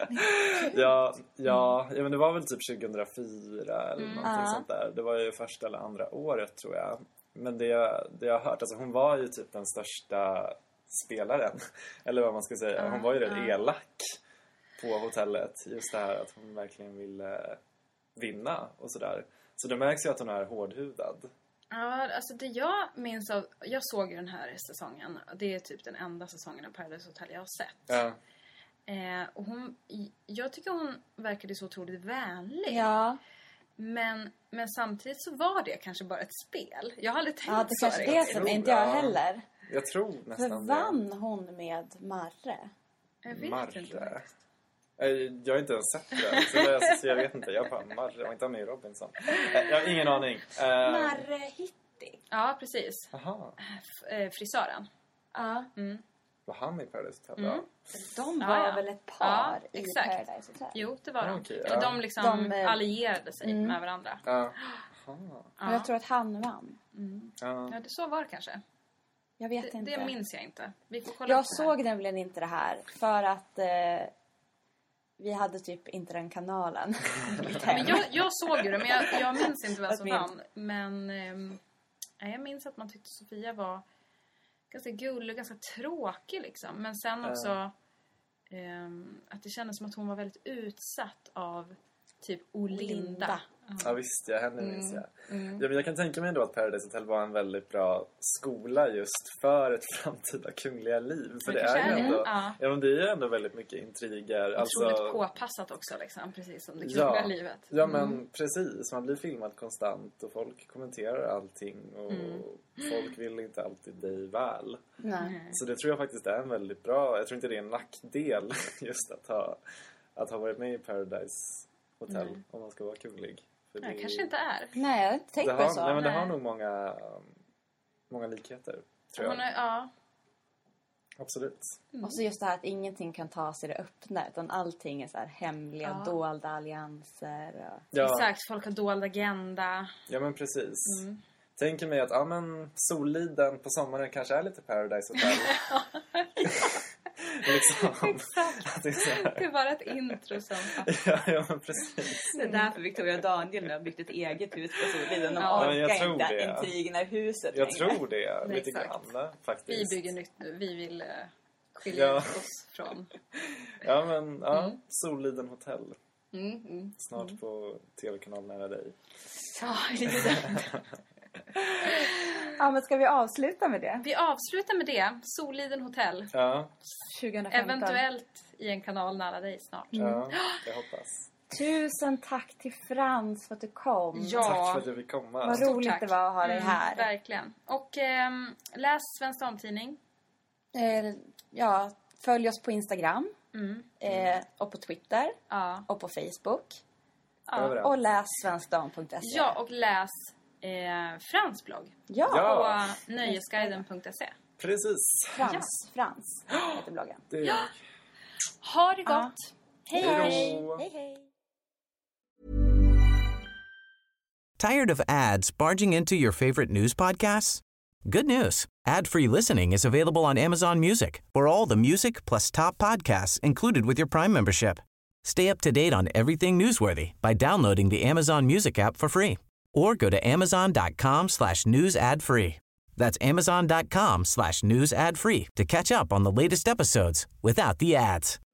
Ja, men det var väl typ 2004 eller någonting sånt där. Det var ju första eller andra året, tror jag. Men det jag har hört, alltså hon var ju typ den största spelaren. Eller vad man ska säga. Hon var ju rätt elak på hotellet. Just det här att hon verkligen ville vinna och sådär. Så det märks ju att hon är hårdhudad. Ja, alltså det jag minns av... Jag såg ju den här säsongen. Det är typ den enda säsongen av Paradise Hotel jag har sett. Ja. Och jag tycker hon verkade så otroligt vänlig. Ja. Men samtidigt så var det kanske bara ett spel. Jag har aldrig tänkt så. Ja, det kanske är det som inte jag heller. Jag tror nästan för vann hon med Marre? Jag vet inte. Jag har inte ens sett det. Så jag vet inte. Jag bara Marre och inte med i Robinson. Jag har ingen aning. Marre Hitti. Ja, precis. Aha. Frisören. Ja. Var han i Paradise Hotel? Ja. De var väl ett par i exakt. Paradise Hotel? Jo, det var de. Okay, Eller de liksom allierade sig med varandra. Och jag tror att han vann. Ja, det så var det kanske. Jag vet inte. Det minns jag inte. Vi får kolla jag såg nämligen inte det här. För att vi hade typ inte den kanalen. Men jag såg ju det, men jag minns inte vad som vann. Men jag minns att man tyckte Sofia var ganska gullig och ganska tråkig liksom. Men sen också att det kändes som att hon var väldigt utsatt av typ Olinda. Ja visst, henne minns jag. Ja, men jag kan tänka mig ändå att Paradise Hotel var en väldigt bra skola just för ett framtida kungliga liv. För det är ju ändå, men det är ju ändå väldigt mycket intriger. Otroligt påpassat också liksom, precis som det kungliga livet. Ja men precis, man blir filmad konstant och folk kommenterar allting och folk vill inte alltid dig väl. Så det tror jag faktiskt är en väldigt bra, jag tror inte det är en nackdel just att ha varit med i Paradise Hotel om man ska vara kunglig. Nej, kanske inte är. Nej, jag har inte tänkt på så. Nej, men det har nog många likheter, tror jag. Absolut. Och så just det här att ingenting kan tas i det öppna. Utan allting är så här hemliga, dolda allianser. Och... Ja. Exakt, folk har dold agenda. Ja, men precis. Tänker mig att Soliden på sommaren kanske är lite Paradise Hotel. Liksom. Exakt. Det är bara ett intro som... ja, men precis. Det är därför Victoria och Daniel nu har byggt ett eget hus på Soliden. De orkar inte intrigerna i huset jag tror det, lite grann faktiskt. Vi bygger nytt nu, vi vill skilja oss från... Soliden Hotel. Snart på tv-kanalen nära dig. Ja, ja, men ska vi avsluta med det? Vi avslutar med det. Soliden Hotell. Ja. 2015. Eventuellt i en kanal nära dig snart. Ja, jag hoppas. Tusen tack till Frans för att du kom. Ja. Tack för att du fick komma. Vad roligt det var att ha dig här. Verkligen. Och läs Svensk Damtidning. Följ oss på Instagram. Och på Twitter. Ja. Och på Facebook. Ja. Och läs svenskdam.se. Ja, och läs Frans blogg. Ja. På nöjesguiden.se. Precis. Frans heter bloggen. Det är jag. Ha det gott. Hej, hej. Hej. Tired of ads barging into your favorite news podcasts? Good news. Ad-free listening is available on Amazon Music for all the music plus top podcasts included with your Prime membership. Stay up to date on everything newsworthy by downloading the Amazon Music app for free or go to amazon.com/news ad free. That's amazon.com/news ad free to catch up on the latest episodes without the ads.